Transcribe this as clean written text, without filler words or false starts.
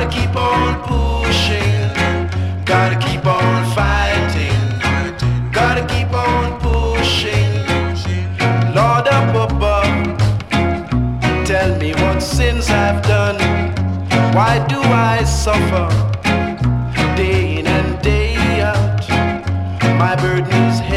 keep on pushing, gotta keep on fighting, gotta keep on pushing. Lord up above, tell me what sins I've done. Why do I suffer day in and day out? My burden is